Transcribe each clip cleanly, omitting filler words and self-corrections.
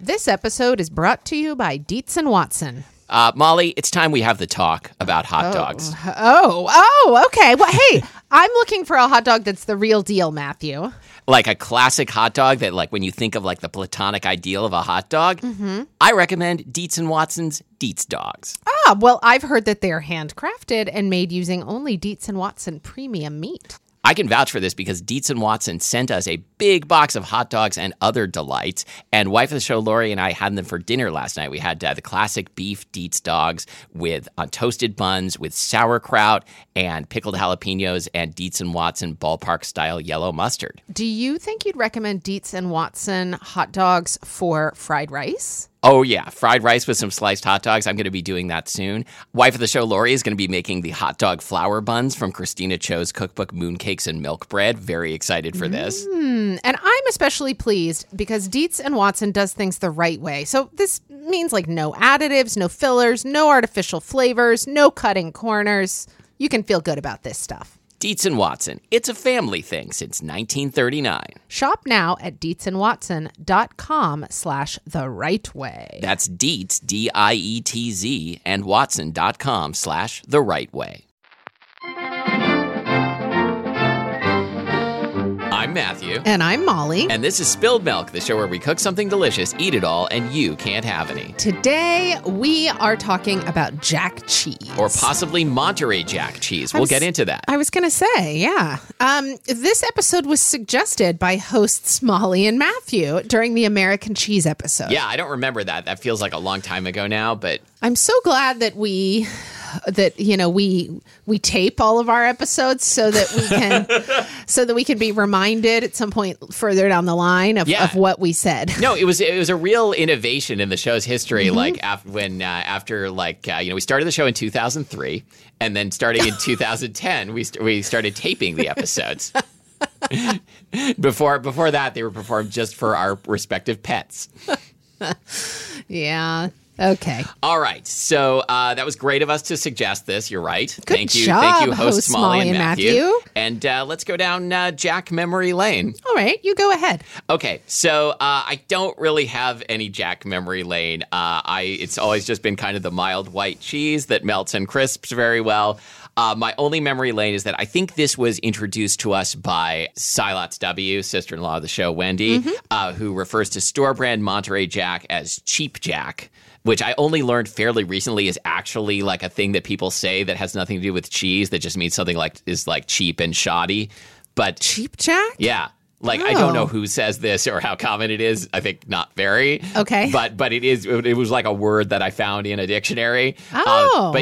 This episode is brought to you by Dietz and Watson. Molly, it's time we have the talk about hot dogs. Oh, okay. Well, hey, I'm looking for a hot dog that's the real deal, Matthew. Like a classic hot dog that, like, when you think of, like, the platonic ideal of a hot dog, I recommend Dietz and Watson's Dietz Dogs. Well, I've heard that they're handcrafted and made using only Dietz and Watson premium meat. I can vouch for this because Dietz and Watson sent us a big box of hot dogs and other delights. And wife of the show, Lori, and I had them for dinner last night. We had the classic beef Dietz dogs with toasted buns with sauerkraut and pickled jalapenos and Dietz and Watson ballpark-style yellow mustard. Do you think you'd recommend Dietz and Watson hot dogs for fried rice? Oh, yeah. Fried rice with some sliced hot dogs. I'm going to be doing that soon. Wife of the show, Lori, is going to be making the hot dog flour buns from Christina Cho's cookbook, Mooncakes and Milk Bread. Very excited for this. And I'm especially pleased because Dietz and Watson does things the right way. So this means like no additives, no fillers, no artificial flavors, no cutting corners. You can feel good about this stuff. Dietz and Watson. It's a family thing since 1939. Shop now at dietzandwatson.com/the right way. That's Dietz, D-I-E-T-Z, and Watson.com/the right way. I'm Matthew. And I'm Molly. And this is Spilled Milk, the show where we cook something delicious, eat it all, and you can't have any. Today, we are talking about Jack cheese. Or possibly Monterey Jack cheese. We'll get into that. I was going to say, yeah. This episode was suggested by hosts Molly and Matthew during the American cheese episode. Yeah, I don't remember that. That feels like a long time ago now, but I'm so glad that we tape all of our episodes so that we can be reminded at some point further down the line of what we said. No, it was a real innovation in the show's history. Like after we started the show in 2003, and then starting in 2010, we started taping the episodes. Before that, they were performed just for our respective pets. Yeah. Okay. All right. So that was great of us to suggest this. You're right. Good job, Thank you, hosts Molly and Matthew. And let's go down Jack memory lane. All right. You go ahead. Okay. So I don't really have any Jack memory lane. It's always just been kind of the mild white cheese that melts and crisps very well. My only memory lane is that I think this was introduced to us by Silots W., sister-in-law of the show, Wendy, who refers to store-brand Monterey Jack as Cheap Jack, which I only learned fairly recently is actually like a thing that people say that has nothing to do with cheese, that just means something like is like cheap and shoddy. But Cheap Jack? Yeah. I don't know who says this or how common it is. I think not very. Okay. But it was like a word that I found in a dictionary. Oh.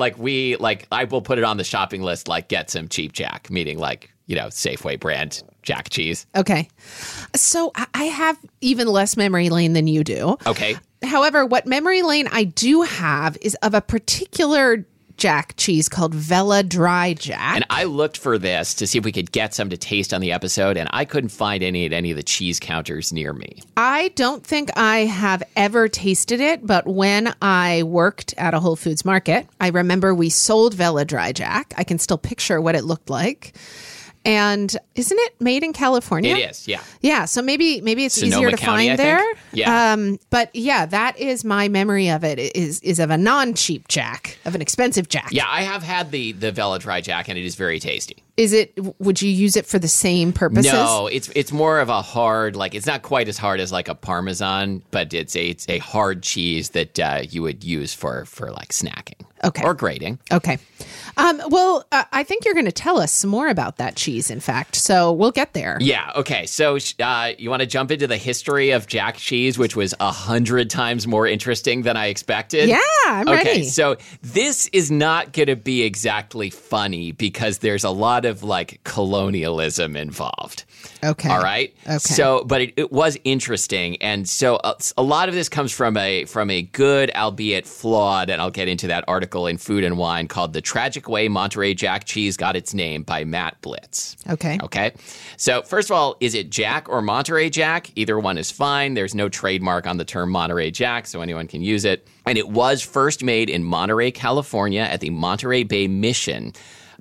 I will put it on the shopping list, like get some Cheap Jack, meaning Safeway brand Jack cheese. Okay. So I have even less memory lane than you do. Okay. However, what memory lane I do have is of a particular Jack cheese called Vella Dry Jack. And I looked for this to see if we could get some to taste on the episode, and I couldn't find any at any of the cheese counters near me. I don't think I have ever tasted it, but when I worked at a Whole Foods market, I remember we sold Vella Dry Jack. I can still picture what it looked like. And isn't it made in California? It is, yeah. Yeah, so maybe it's Sonoma easier to County, find there. Yeah. But yeah, that is my memory of it, is of a non-cheap Jack, of an expensive Jack. Yeah, I have had the Vella Dry Jack, and it is very tasty. Would you use it for the same purposes? No, it's more of a hard, it's not quite as hard as like a Parmesan, but it's a hard cheese that you would use for snacking. Okay. Or grating. Okay. I think you're going to tell us some more about that cheese, in fact. So we'll get there. Yeah. Okay. So you want to jump into the history of Jack cheese, which was 100 times more interesting than I expected? Yeah, I'm ready. Okay. So this is not going to be exactly funny because there's a lot of colonialism involved. Okay. All right. Okay. So, but it was interesting, and so a lot of this comes from a good, albeit flawed, and I'll get into that article in Food and Wine called "The Tragic Way Monterey Jack Cheese Got Its Name" by Matt Blitz. Okay. Okay. So first of all, is it Jack or Monterey Jack? Either one is fine. There's no trademark on the term Monterey Jack, so anyone can use it. And it was first made in Monterey, California, at the Monterey Bay Mission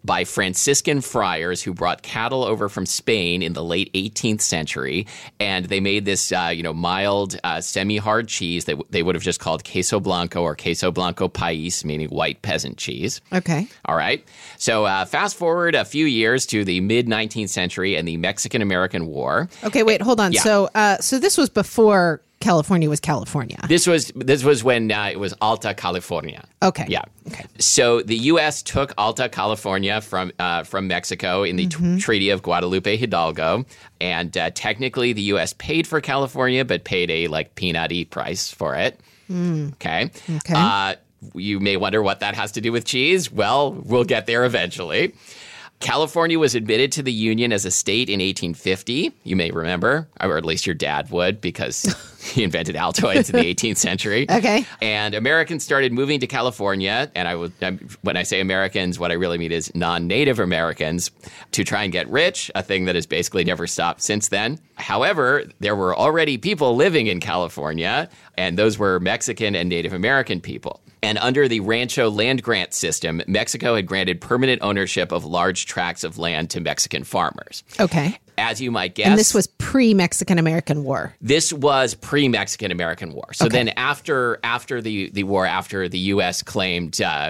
by Franciscan friars who brought cattle over from Spain in the late 18th century, and they made this, mild, semi-hard cheese that they would have just called queso blanco or queso blanco país, meaning white peasant cheese. Okay. All right. So fast forward a few years to the mid-19th century and the Mexican-American War. Okay, wait, hold on. Yeah. So this was before California was California. This was when it was Alta California. Okay. Yeah. Okay. So the U.S. took Alta California from Mexico in the Treaty of Guadalupe Hidalgo, and technically the U.S. paid for California, but paid a peanut-y price for it. Okay. Okay. You may wonder what that has to do with cheese. Well, we'll get there eventually. California was admitted to the Union as a state in 1850. You may remember, or at least your dad would, because he invented Altoids in the 18th century. Okay. And Americans started moving to California, and when I say Americans, what I really mean is non-Native Americans, to try and get rich, a thing that has basically never stopped since then. However, there were already people living in California, and those were Mexican and Native American people. And under the Rancho land grant system, Mexico had granted permanent ownership of large tracts of land to Mexican farmers. Okay. As you might guess. And this was pre-Mexican-American War. This was pre-Mexican-American War. So then after the war, after the U.S. claimed,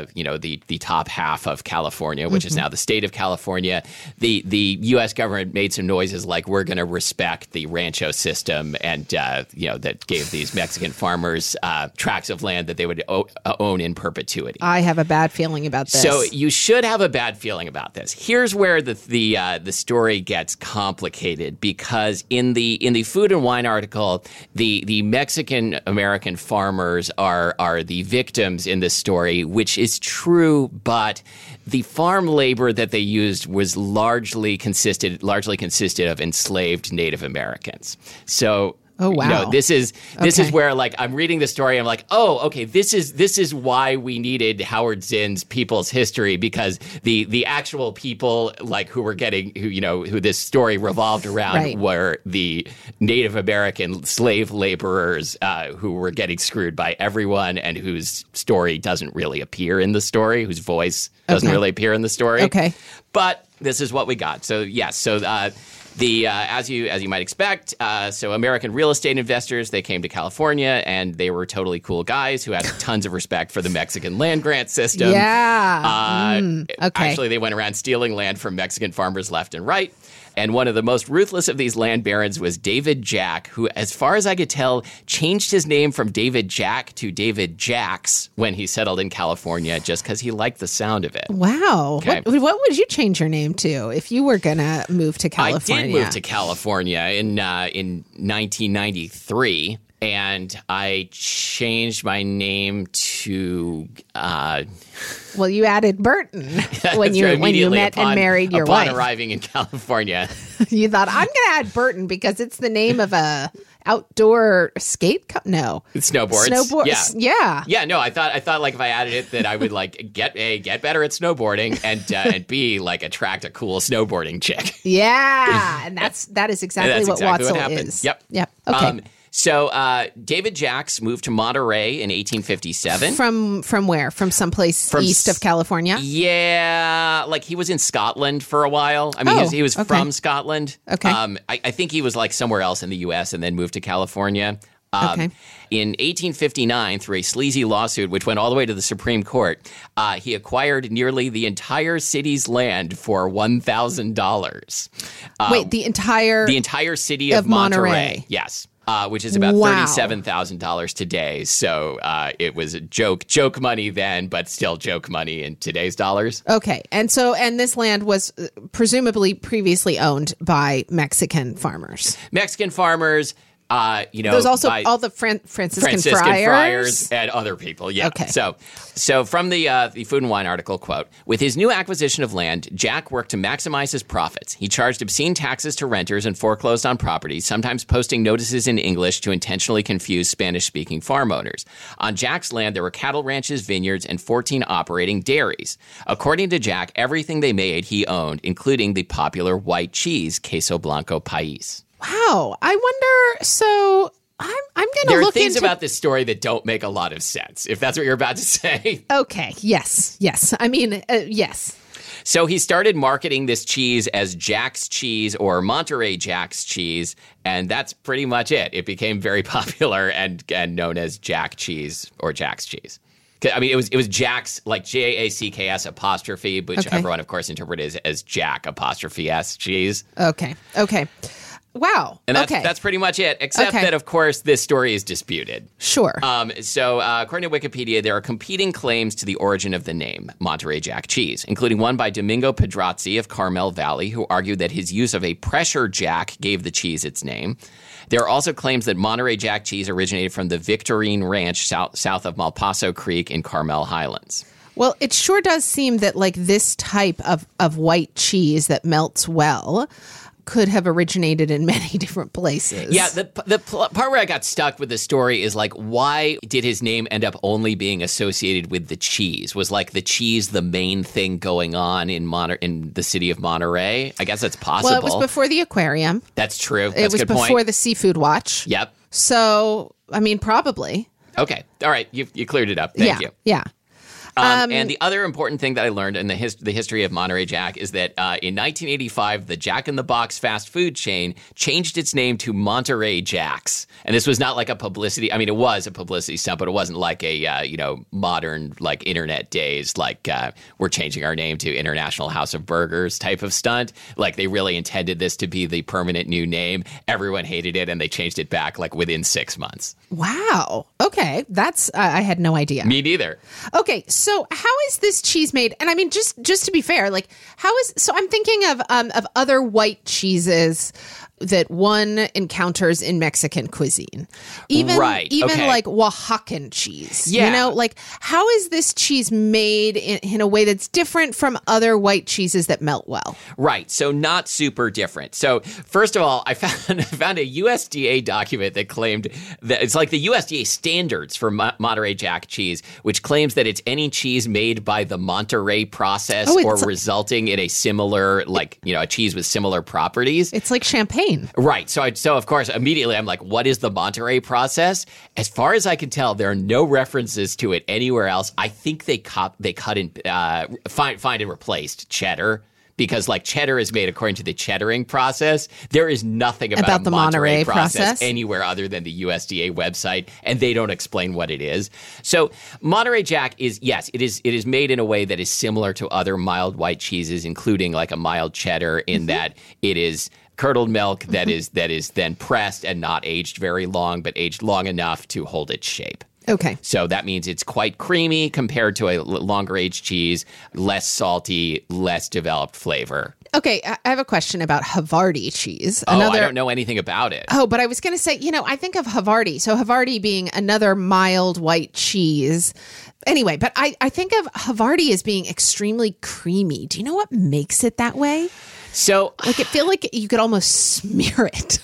the top half of California, which is now the state of California, the U.S. government made some noises like, we're going to respect the rancho system, and, that gave these Mexican farmers tracts of land that they would own in perpetuity. I have a bad feeling about this. So you should have a bad feeling about this. Here's where the story gets complicated, because in the Food and Wine article, the Mexican American farmers are the victims in this story, which is true, but the farm labor that they used was largely consisted of enslaved Native Americans. So. Oh, wow. This is where I'm reading the story. I'm like, oh, okay. This is why we needed Howard Zinn's People's History, because the actual people who this story revolved around were the Native American slave laborers who were getting screwed by everyone, and whose story doesn't really appear in the story, whose voice doesn't really appear in the story. Okay. But this is what we got. So yes. So. As you might expect, so American real estate investors, they came to California, and they were totally cool guys who had tons of respect for the Mexican land grant system. Yeah. Okay. Actually, they went around stealing land from Mexican farmers left and right. And one of the most ruthless of these land barons was David Jack, who, as far as I could tell, changed his name from David Jack to David Jacks when he settled in California, just because he liked the sound of it. Wow. Okay. What would you change your name to if you were going to move to California? I did move to California in 1993. And I changed my name to. Well, you added Burton when you met and married your wife. Upon arriving in California, you thought, I'm going to add Burton because it's the name of a outdoor skate No, snowboards. Yeah. Yeah. No, I thought if I added it that I would get better at snowboarding, and B, attract a cool snowboarding chick. Yeah, and that is exactly what Watzel is. Yep. Okay. So David Jacks moved to Monterey in 1857. From where? From someplace east of California? Yeah, he was in Scotland for a while. I mean, he was from Scotland. Okay. I think he was somewhere else in the U.S. and then moved to California. In 1859, through a sleazy lawsuit which went all the way to the Supreme Court, he acquired nearly the entire city's land for $1,000. Wait, the entire city of Monterey. Yes. Which is about $37,000 today. So it was joke money then, but still joke money in today's dollars. Okay. And this land was presumably previously owned by Mexican farmers. There's also all the Franciscan friars and other people. Yeah. Okay. So from the Food and Wine article, quote, with his new acquisition of land, Jack worked to maximize his profits. He charged obscene taxes to renters and foreclosed on properties, sometimes posting notices in English to intentionally confuse Spanish-speaking farm owners. On Jack's land, there were cattle ranches, vineyards, and 14 operating dairies. According to Jack, everything they made he owned, including the popular white cheese, Queso Blanco País. Wow. I wonder, so I'm going to look into... There are things about this story that don't make a lot of sense, if that's what you're about to say. Okay. Yes. I mean, yes. So he started marketing this cheese as Jack's cheese or Monterey Jack's cheese, and that's pretty much it. It became very popular and known as Jack cheese or Jack's cheese. I mean, it was Jack's, like Jacks apostrophe, which everyone, of course, interpreted as Jack apostrophe S cheese. Okay. Wow. And that's pretty much it, except that, of course, this story is disputed. Sure. So according to Wikipedia, there are competing claims to the origin of the name Monterey Jack cheese, including one by Domingo Pedrazzi of Carmel Valley, who argued that his use of a pressure jack gave the cheese its name. There are also claims that Monterey Jack cheese originated from the Victorine Ranch south of Malpaso Creek in Carmel Highlands. Well, it sure does seem that like this type of white cheese that melts well could have originated in many different places. Yeah, the part where I got stuck with the story is like, why did his name end up only being associated with the cheese? Was like the cheese the main thing going on in the city of Monterey? I guess that's possible. Well, it was before the aquarium. That's true. It was before the seafood watch. Yep. So, I mean, probably. Okay. All right. You cleared it up. Thank you. Yeah. And the other important thing that I learned in the history of Monterey Jack is that in 1985, the Jack in the Box fast food chain changed its name to Monterey Jacks. And this was not like a publicity. I mean, it was a publicity stunt, but it wasn't like a modern like internet days like we're changing our name to International House of Burgers type of stunt. Like they really intended this to be the permanent new name. Everyone hated it, and they changed it back like within 6 months. Wow. Okay, that's I had no idea. Me neither. Okay, so how is this cheese made? And I mean, just to be fair, like so I'm thinking of other white cheeses that one encounters in Mexican cuisine. Even like Oaxacan cheese. Yeah. You know, like how is this cheese made in a way that's different from other white cheeses that melt well? Right. So not super different. So first of all, I found a USDA document that claimed that it's like the USDA standards for Monterey Jack cheese, which claims that it's any cheese made by the Monterey process or resulting in a similar, a cheese with similar properties. It's like champagne. Right. So of course, immediately I'm like, what is the Monterey process? As far as I can tell, there are no references to it anywhere else. I think they cut and find and replaced cheddar. Because like cheddar is made according to the cheddaring process. There is nothing about the Monterey process anywhere other than the USDA website, and they don't explain what it is. So Monterey Jack is, yes, it is made in a way that is similar to other mild white cheeses, including like a mild cheddar, in that it is curdled milk that is then pressed and not aged very long, but aged long enough to hold its shape. Okay. So that means it's quite creamy compared to a longer aged cheese, less salty, less developed flavor. Okay, I have a question about Havarti cheese. I don't know anything about it. Oh, but I was going to say, I think of Havarti. So Havarti being another mild white cheese. Anyway, but I think of Havarti as being extremely creamy. Do you know what makes it that way? So, I feel like you could almost smear it.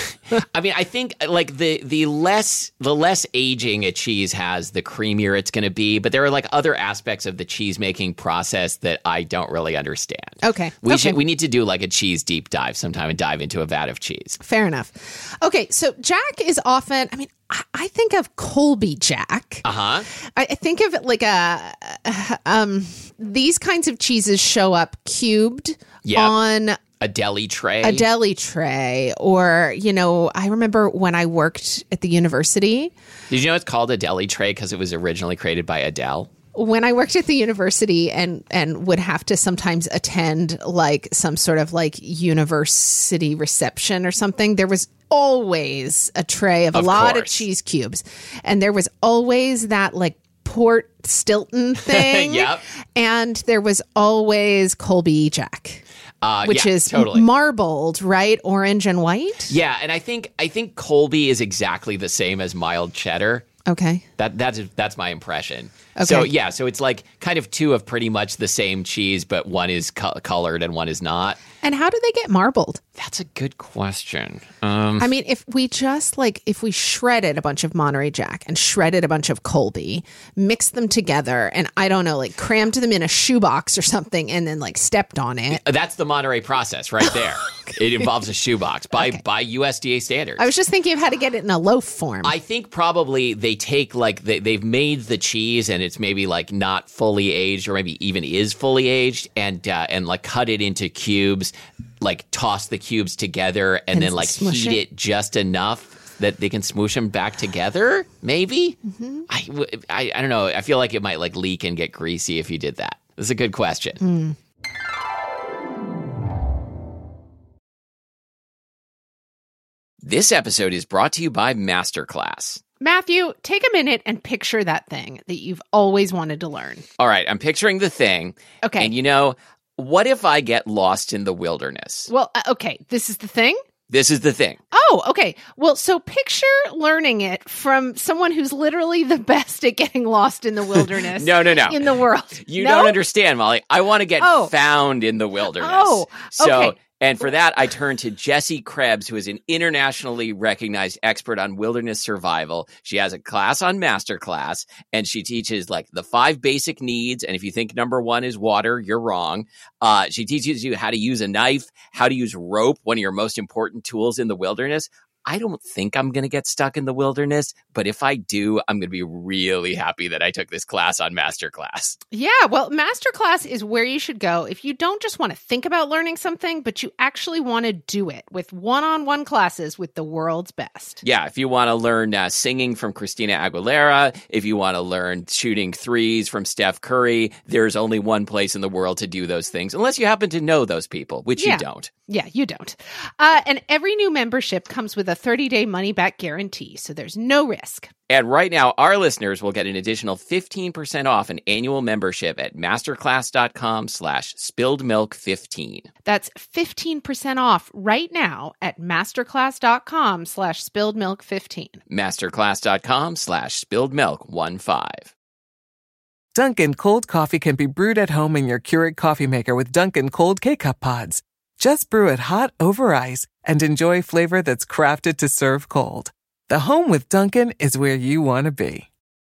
I mean, I think like the less aging a cheese has, the creamier it's going to be. But there are like other aspects of the cheese making process that I don't really understand. Okay, we need to do like a cheese deep dive sometime and dive into a vat of cheese. Fair enough. Okay, so Jack is often. I mean, I think of Colby Jack. I think of it like these kinds of cheeses show up cubed on a deli tray. Or, I remember when I worked at the university. Did you know it's called a deli tray because it was originally created by Adele? When I worked at the university and would have to sometimes attend like some sort of like university reception or something, there was always a tray of a lot of cheese cubes. And there was always that like Port Stilton thing. Yep. And there was always Colby Jack. Which is totally marbled, right? Orange and white? Yeah, and I think Colby is exactly the same as mild cheddar. Okay. That's my impression. Okay. So it's like kind of two of pretty much the same cheese, but one is colored and one is not. And how do they get marbled? That's a good question. I mean, if we shredded a bunch of Monterey Jack and shredded a bunch of Colby, mixed them together, and I don't know, like crammed them in a shoebox or something, and then like stepped on it. That's the Monterey process right there. Okay. It involves a shoebox by USDA standards. I was just thinking of how to get it in a loaf form. I think probably they take like they've made the cheese and it's maybe like not fully aged or maybe even is fully aged and like cut it into cubes, like toss the cubes together and then like heat it just enough that they can smoosh them back together, maybe? I don't know. I feel like it might like leak and get greasy if you did that. This is a good question. This episode is brought to you by Masterclass. Matthew, take a minute and picture that thing that you've always wanted to learn. All right, I'm picturing the thing. Okay. And what if I get lost in the wilderness? Well, okay, this is the thing? This is the thing. Oh, okay. Well, so picture learning it from someone who's literally the best at getting lost in the wilderness. No. In the world. You don't understand, Molly. I want to get found in the wilderness. Okay. And for that, I turn to Jessie Krebs, who is an internationally recognized expert on wilderness survival. She has a class on Masterclass, and she teaches like the 5 basic needs. And if you think number 1 is water, you're wrong. She teaches you how to use a knife, how to use rope, one of your most important tools in the wilderness. I don't think I'm going to get stuck in the wilderness, but if I do, I'm going to be really happy that I took this class on Masterclass. Yeah, well, Masterclass is where you should go if you don't just want to think about learning something, but you actually want to do it with one-on-one classes with the world's best. Yeah, if you want to learn singing from Christina Aguilera, if you want to learn shooting threes from Steph Curry, there's only one place in the world to do those things, unless you happen to know those people, which you don't. Yeah, you don't. And every new membership comes with a 30-day money-back guarantee, so there's no risk. And right now, our listeners will get an additional 15% off an annual membership at masterclass.com/spilledmilk15. That's 15% off right now at masterclass.com/spilledmilk15. Masterclass.com/spilledmilk15. Dunkin' cold coffee can be brewed at home in your Keurig coffee maker with Dunkin' cold K-Cup pods. Just brew it hot over ice and enjoy flavor that's crafted to serve cold. The home with Dunkin' is where you want to be.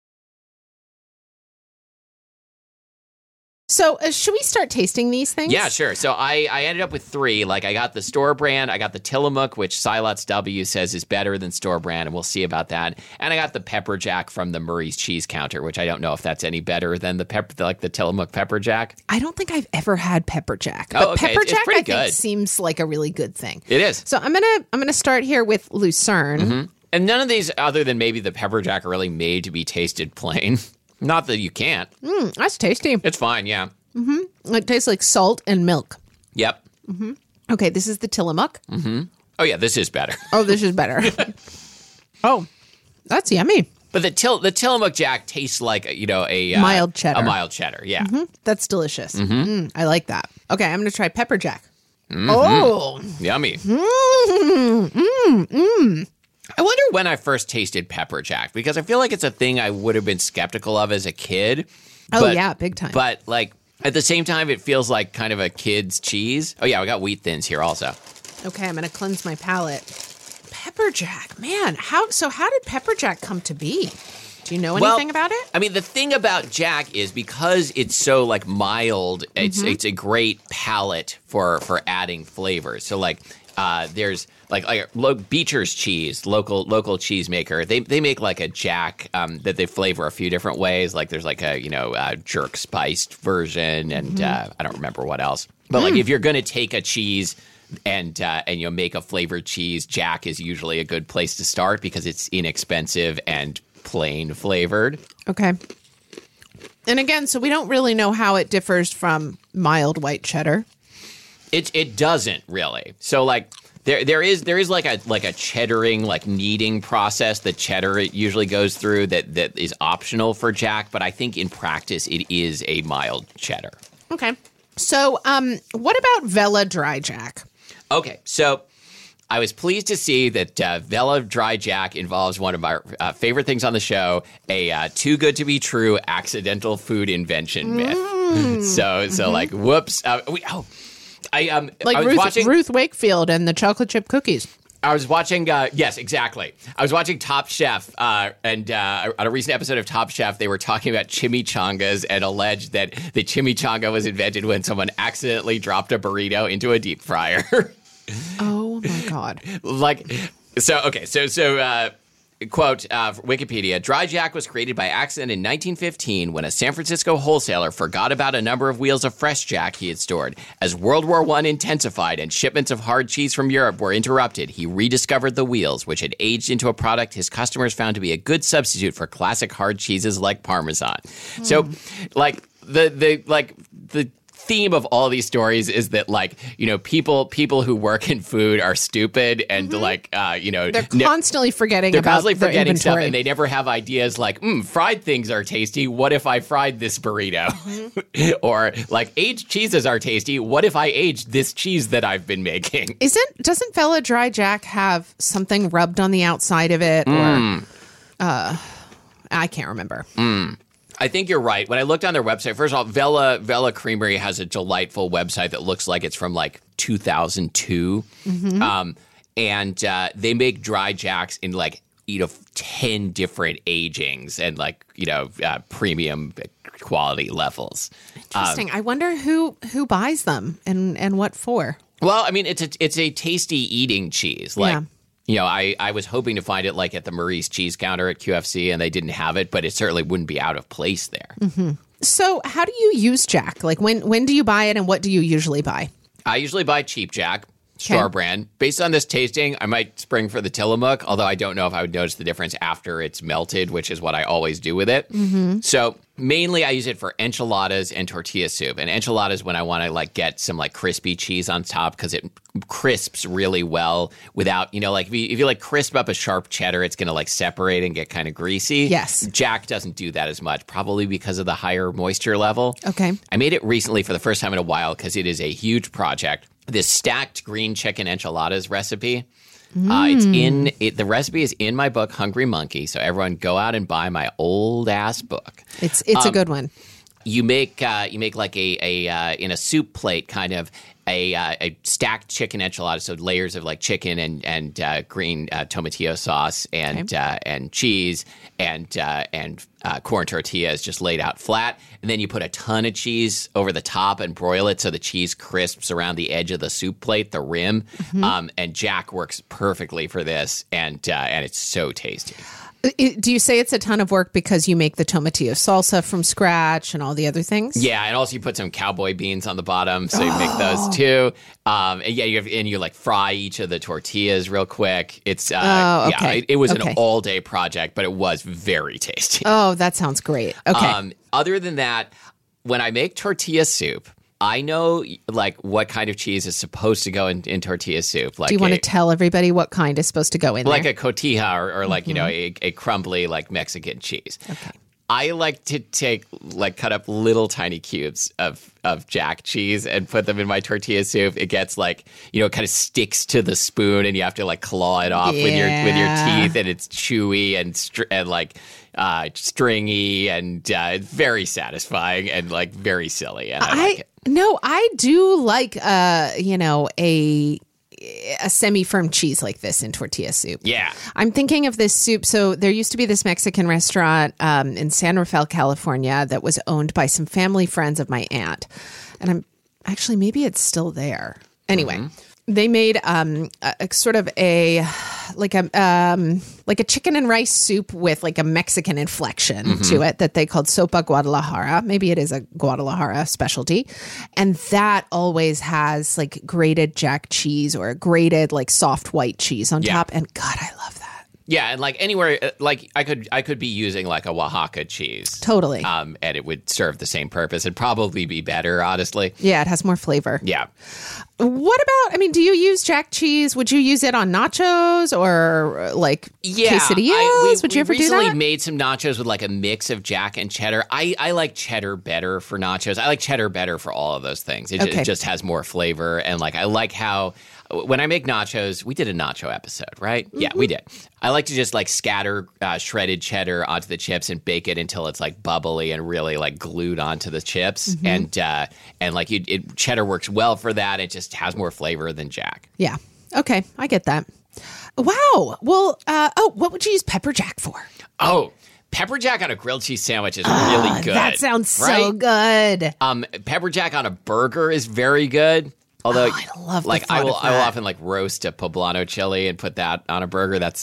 So should we start tasting these things? Yeah, sure. So I ended up with 3. Like I got the store brand, I got the Tillamook, which Silots W says is better than store brand, and we'll see about that. And I got the Pepper Jack from the Murray's Cheese Counter, which I don't know if that's any better than the Tillamook Pepper Jack. I don't think I've ever had Pepper Jack, but okay. Pepper Jack pretty I think good. seems like a really good thing. It is. So I'm gonna start here with Lucerne. Mm-hmm. And none of these, other than maybe the Pepper Jack, are really made to be tasted plain. Not that you can't. That's tasty. It's fine, yeah. It tastes like salt and milk. Yep. Okay, this is the Tillamook. Oh, yeah, this is better. Oh, this is better. Oh, that's yummy. But the Tillamook Jack tastes like, a Mild cheddar. A mild cheddar, yeah. That's delicious. I like that. Okay, I'm going to try Pepper Jack. Mm-hmm. Oh. Yummy. I wonder when I first tasted Pepper Jack, because I feel like it's a thing I would have been skeptical of as a kid. Oh, yeah, big time. But, like, at the same time, it feels like kind of a kid's cheese. Oh, yeah, we got Wheat Thins here also. Okay, I'm going to cleanse my palate. Pepper Jack, man. How did Pepper Jack come to be? Do you know anything about it? I mean, the thing about Jack is because it's so, like, mild, it's a great palate for adding flavors. So, like, there's like Beecher's Cheese, local cheesemaker. They make like a Jack that they flavor a few different ways. Like there's like a jerk spiced version, and I don't remember what else. But like if you're gonna take a cheese and make a flavored cheese, Jack is usually a good place to start because it's inexpensive and plain flavored. Okay. And again, so we don't really know how it differs from mild white cheddar. It doesn't really. So like there is like a cheddaring, like kneading process that cheddar usually goes through that is optional for Jack, but I think in practice it is a mild cheddar. Okay. So what about Vella Dry Jack? Okay, so I was pleased to see that Vella Dry Jack involves one of our favorite things on the show, a too good to be true accidental food invention myth. So like, whoops. I was watching Ruth Wakefield and the chocolate chip cookies. I was watching, yes, exactly. I was watching Top Chef, and on a recent episode of Top Chef, they were talking about chimichangas and alleged that the chimichanga was invented when someone accidentally dropped a burrito into a deep fryer. Oh my God. quote, Wikipedia, Dry Jack was created by accident in 1915 when a San Francisco wholesaler forgot about a number of wheels of Fresh Jack he had stored. As World War I intensified and shipments of hard cheese from Europe were interrupted, he rediscovered the wheels, which had aged into a product his customers found to be a good substitute for classic hard cheeses like Parmesan. So, like, the theme of all these stories is that, like, you know, people who work in food are stupid and They're constantly forgetting about their stuff, inventory. and they never have ideas like, fried things are tasty. What if I fried this burrito? Or like, aged cheeses are tasty. What if I aged this cheese that I've been making? Doesn't Vela Dry Jack have something rubbed on the outside of it? Or I can't remember. I think you're right. When I looked on their website, first of all, Vela Creamery has a delightful website that looks like it's from like 2002. And they make Dry Jacks in like, 10 different agings and like, premium quality levels. Interesting. I wonder who buys them and what for. Well, I mean, it's a tasty eating cheese. Like, I was hoping to find it like at the Marie's cheese counter at QFC, and they didn't have it, but it certainly wouldn't be out of place there. So how do you use Jack? Like when do you buy it and what do you usually buy? I usually buy Cheap Jack, store brand. Based on this tasting, I might spring for the Tillamook, although I don't know if I would notice the difference after it's melted, which is what I always do with it. So mainly I use it for enchiladas and tortilla soup. And enchiladas when I want to like get some like crispy cheese on top because it crisps really well without, like if you like crisp up a sharp cheddar, it's going to like separate and get kind of greasy. Yes. Jack doesn't do that as much, probably because of the higher moisture level. Okay. I made it recently for the first time in a while because it is a huge project. This stacked green chicken enchiladas recipe. The recipe is in my book, Hungry Monkey. So everyone go out and buy my old ass book. It's a good one. You make like a in a soup plate kind of a stacked chicken enchilada, so layers of like chicken and green tomatillo sauce and cheese and corn tortillas just laid out flat, and then you put a ton of cheese over the top and broil it so the cheese crisps around the edge of the soup plate, the rim. And Jack works perfectly for this, and it's so tasty. Do you say it's a ton of work because you make the tomatillo salsa from scratch and all the other things? Yeah, and also you put some cowboy beans on the bottom, so you make those too. And you like fry each of the tortillas real quick. It's okay. It was an all day project, but it was very tasty. Oh, that sounds great. Okay. Other than that, when I make tortilla soup, I know like what kind of cheese is supposed to go in tortilla soup. Like, do you want to tell everybody what kind is supposed to go in like there? a cotija or like, a crumbly like Mexican cheese. Okay. I like to cut up little tiny cubes of Jack cheese and put them in my tortilla soup. It gets like, it kind of sticks to the spoon and you have to like claw it off with your teeth, and it's chewy and stringy and very satisfying and like very silly. And I like it. No, I do like a semi-firm cheese like this in tortilla soup. Yeah. I'm thinking of this soup. So there used to be this Mexican restaurant in San Rafael, California that was owned by some family friends of my aunt. And maybe it's still there. Anyway, they made a sort of a chicken and rice soup with like a Mexican inflection to it that they called Sopa Guadalajara. Maybe it is a Guadalajara specialty. And that always has like grated Jack cheese or a grated like soft white cheese on top. And God, I love that. Yeah, and like anywhere, like I could be using like a Oaxaca cheese. Totally. And it would serve the same purpose. It'd probably be better, honestly. Yeah, it has more flavor. Yeah. What about, do you use Jack cheese? Would you use it on nachos or like quesadillas? Would you ever do that? We recently made some nachos with like a mix of Jack and cheddar. I like cheddar better for nachos. I like cheddar better for all of those things. It just has more flavor. And like I like how when I make nachos, we did a nacho episode, right? Yeah, we did. I like to just like scatter shredded cheddar onto the chips and bake it until it's like bubbly and really like glued onto the chips. And like cheddar works well for that. It just has more flavor than Jack. Yeah. Okay. I get that. Wow. Well, what would you use pepper jack for? Oh, pepper jack on a grilled cheese sandwich is really good. That sounds so good. Pepper jack on a burger is very good. Although, I love like the thought I will of that. often like roast a poblano chili and put that on a burger. That's my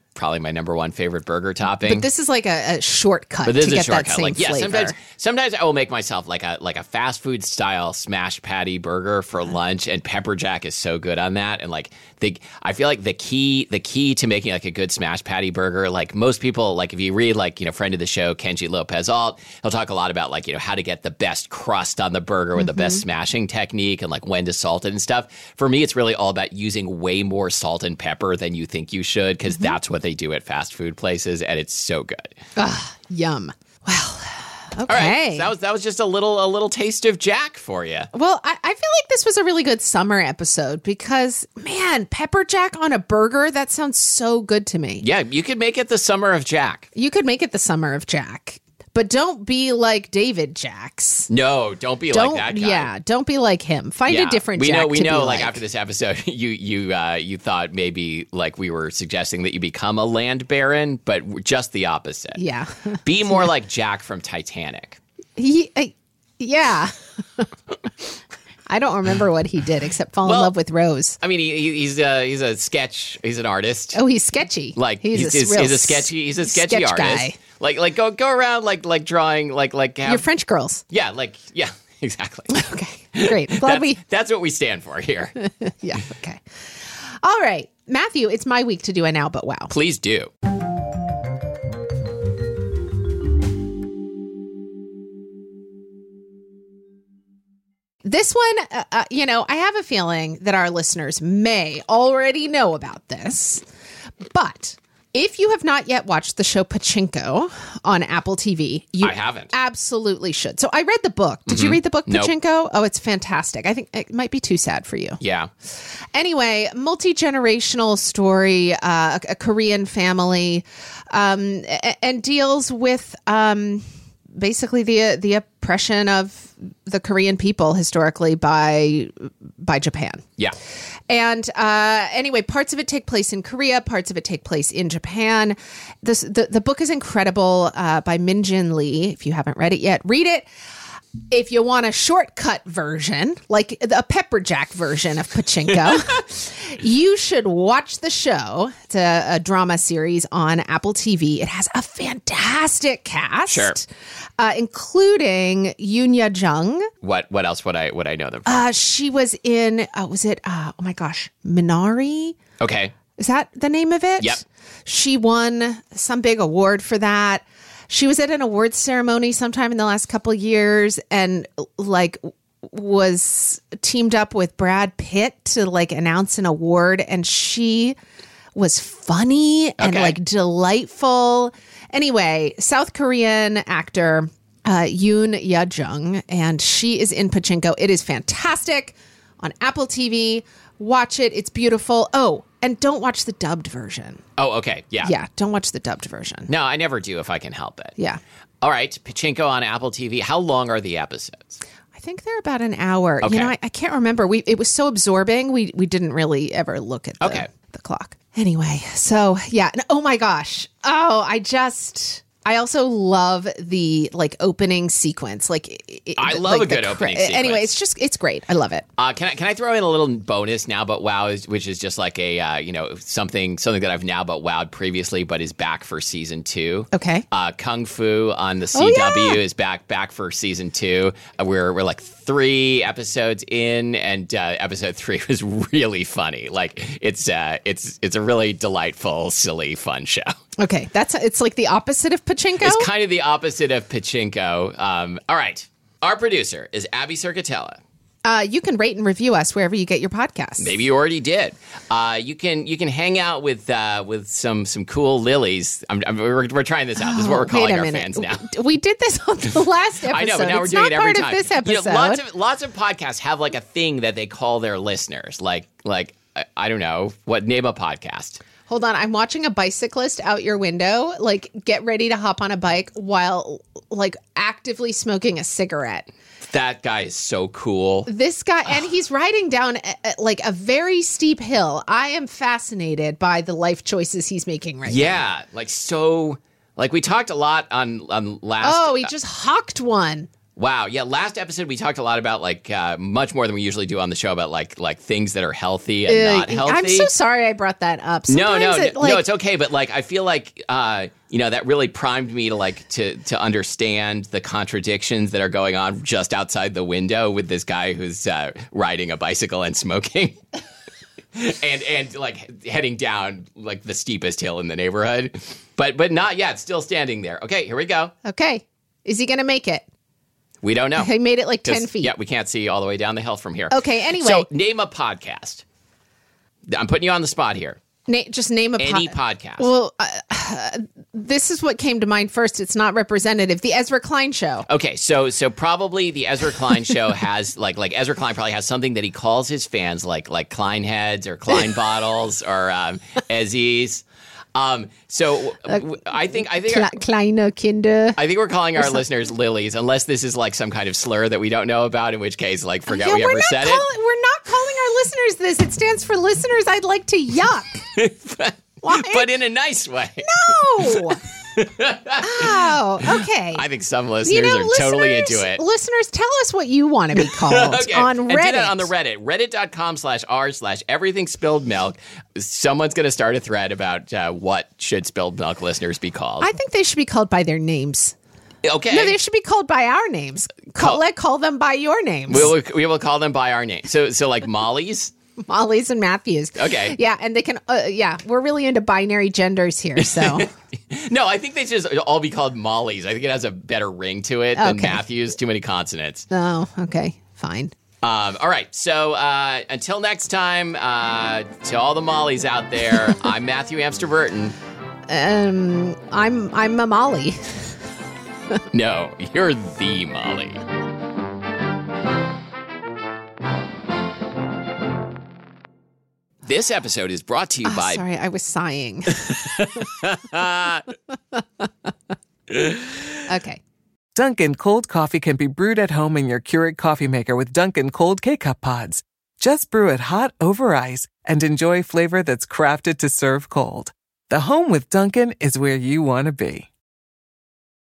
probably my number one favorite burger topping. But this is like a shortcut But this to is a get shortcut. that same Like, yeah, flavor. sometimes I will make myself like a fast food style smash patty burger for lunch, and pepper jack is so good on that. And like I feel like the key to making like a good smash patty burger, like most people, like if you read like, friend of the show Kenji Lopez Alt, he'll talk a lot about like, how to get the best crust on the burger with the best smashing technique and like when to salt it and stuff. For me, it's really all about using way more salt and pepper than you think you should, because that's what they do at fast food places, and it's so good. Yum. Well, okay. All right, so that was just a little taste of Jack for you. Well, I feel like this was a really good summer episode because, man, pepper jack on a burger, that sounds so good to me. Yeah, you could make it the summer of Jack. You could make it the summer of Jack, but don't be like David Jacks. No, don't be like that guy. Yeah, don't be like him. Find a different Jack. We to know. be Like after this episode, you thought maybe like we were suggesting that you become a land baron, but just the opposite. Yeah. Be more like Jack from Titanic. Yeah. I don't remember what he did except fall in love with Rose. I mean, he's a sketch. He's an artist. Oh, he's sketchy. Like he's a sketchy sketch artist. Guy. Like go around like drawing like have, You're French girls. Yeah, exactly. Okay, great. That's what we stand for here. Yeah. Okay. All right, Matthew. It's my week to do a now, but wow. Please do. This one, I have a feeling that our listeners may already know about this, but if you have not yet watched the show Pachinko on Apple TV, you I haven't. Absolutely should. So I read the book. Did you read the book Pachinko? Nope. Oh, it's fantastic. I think it might be too sad for you. Yeah. Anyway, multi-generational story, a Korean family, and deals with basically the oppression of the Korean people historically by Japan. Yeah. And anyway, parts of it take place in Korea, parts of it take place in Japan. The book is incredible by Min Jin Lee. If you haven't read it yet, read it. If you want a shortcut version, like a pepper jack version of Pachinko, you should watch the show. It's a drama series on Apple TV. It has a fantastic cast, sure, including Yoon Ya Jung. What else would I know them from? She was in. Was it? Oh my gosh, Minari. Okay, is that the name of it? Yep. She won some big award for that. She was at an awards ceremony sometime in the last couple of years and like was teamed up with Brad Pitt to like announce an award. And she was funny and like delightful. Anyway, South Korean actor Yoon Ya Jung, and she is in Pachinko. It is fantastic on Apple TV. Watch it. It's beautiful. Oh, and don't watch the dubbed version. Oh, okay. Yeah. Yeah, don't watch the dubbed version. No, I never do if I can help it. Yeah. All right. Pachinko on Apple TV. How long are the episodes? I think they're about an hour. Okay. I can't remember. It was so absorbing. We didn't really ever look at the clock. Anyway, so yeah. And, oh my gosh. Oh, I also love the like opening sequence. I love a good opening sequence. Anyway, it's great. I love it. Can I throw in a little bonus now but wow, which is just like a something that I've now but wowed previously, but is back for season 2. Okay. Kung Fu on the CW is back for season 2. We're like 3 episodes in, and episode 3 was really funny. Like it's a really delightful, silly, fun show. Okay, it's like the opposite of Pachinko. It's kind of the opposite of Pachinko. All right, our producer is Abby Circatella. You can rate and review us wherever you get your podcasts. Maybe you already did. You can hang out with some cool lilies. We're trying this out. This is what we're calling our fans now. We did this on the last episode. I know, but now we're doing it every time. This episode. Lots of podcasts have like a thing that they call their listeners. Like I don't know, name a podcast. Hold on, I'm watching a bicyclist out your window, like get ready to hop on a bike while like actively smoking a cigarette. That guy is so cool. This guy, and he's riding down like a very steep hill. I am fascinated by the life choices he's making right now. Yeah, like we talked a lot on last. Oh, he just hawked one. Wow. Yeah. Last episode, we talked a lot about much more than we usually do on the show about like things that are healthy and not healthy. I'm so sorry I brought that up. No, it's okay. But I feel like, that really primed me to understand the contradictions that are going on just outside the window with this guy who's riding a bicycle and smoking. and heading down the steepest hill in the neighborhood. But not yet. Still standing there. Okay, here we go. Okay. Is he going to make it? We don't know. He made it 10 feet. Yeah, we can't see all the way down the hill from here. Okay, anyway. So name a podcast. I'm putting you on the spot here. Just name any podcast. Well, this is what came to mind first. It's not representative. The Ezra Klein Show. Okay, so probably the Ezra Klein Show has like Ezra Klein probably has something that he calls his fans like Klein heads or Klein bottles or Ezzies. So I think Kleiner Kinder. I think we're calling our listeners lilies, unless this is some kind of slur that we don't know about, in which case forget we ever said it. We're not calling our listeners this. It stands for listeners I'd like to yuck. but in a nice way. No. Oh, okay. I think some listeners are totally into it. Listeners, tell us what you want to be called on Reddit. And do that on the Reddit. Reddit.com/r/everything spilled milk. Someone's going to start a thread about what should spilled milk listeners be called. I think they should be called by their names. Okay. No, they should be called by our names. Call them by your names. We will call them by our names. So like Molly's? Molly's and Matthews. Okay. Yeah, and they can, we're really into binary genders here, so. No, I think they should all be called Molly's. I think it has a better ring to it than Matthews. Too many consonants. Oh, okay. Fine. All right. So until next time, to all the Mollys out there, I'm Matthew Amster Burton. I'm a Molly. No, you're the Molly. This episode is brought to you by... Sorry, I was sighing. Okay. Dunkin' cold coffee can be brewed at home in your Keurig coffee maker with Dunkin' cold K-Cup pods. Just brew it hot over ice and enjoy flavor that's crafted to serve cold. The home with Dunkin' is where you want to be.